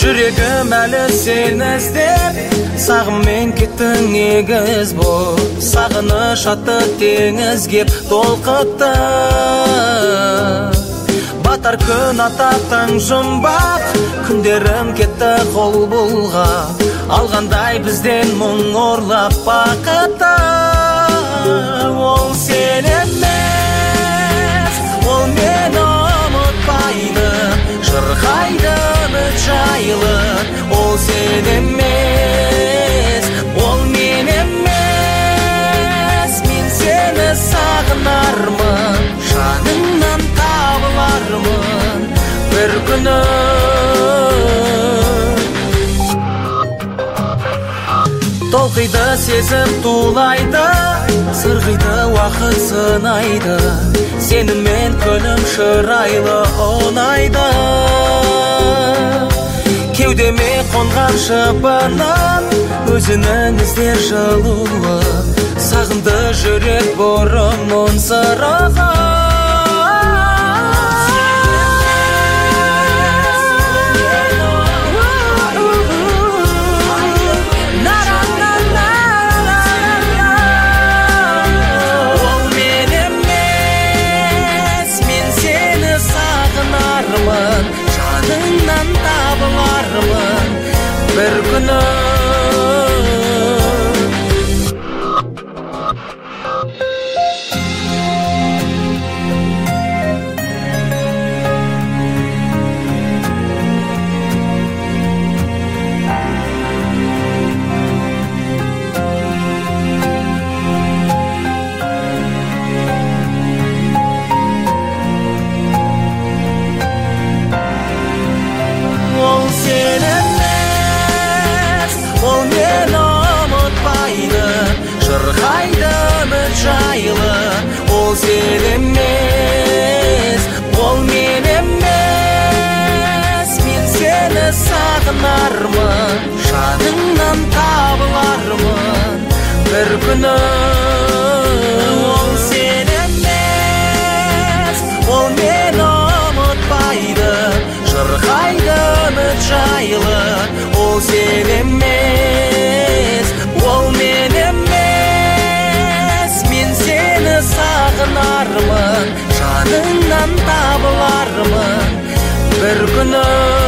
Жүрегім әлі сені іздеп, сағыммен кеттің егіз бол. Сағыныш атты теңіз кеп толқытты. Батар күн ататтың жұмбақ, күндерім кетті қол бұлғап. Алғандай бізден мұң орлап бақытты. Ол сен емес, ол мені ұмытпайды, жырғайды жайлы. Ол сен емес, ол мен емес, мен сені сағынармын, жаныңнан табылармын бір күні. Толқиды сезім тулайды, сырғиды уақыт сынайды, сенімен күнім шырайлы ұнайды. Кеудеме қонған шыбынын, өзінің іздер жылуы, сағынды жүрек бұрымын сырығы. Жаныңнан табылармын бір күні. Ол сен емес, ол мені ұмытпайды, жырғайды жайлы. Ол сен емес, ол мен емес, мен сені сағынармын, жаныңнан табылармын бір күні. Ол сен емес, ол мені ұмытпайды, жырғайды жайлы. Ол сен емес, ол мен емес, мен сені сағынармын, жаныңнан табылармын бір күні.